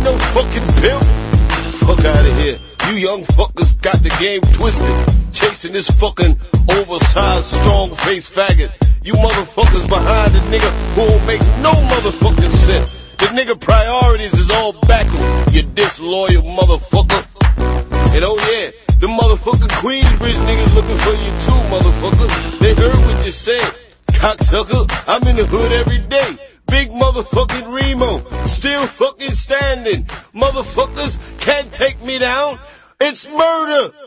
no fucking pimp. Fuck out of here. You young fuckers got the game twisted. Chasing this fucking oversized, strong-faced faggot. You motherfuckers behind a nigga who don't make no motherfucking sense. The nigga priorities is all backwards, you disloyal motherfucker. And oh yeah, the motherfucking Queensbridge niggas looking for you too, motherfucker. They heard what you said, cocksucker. I'm in the hood every day. Big motherfucking Remo, still fucking standing. Motherfuckers can't take me down. It's murder.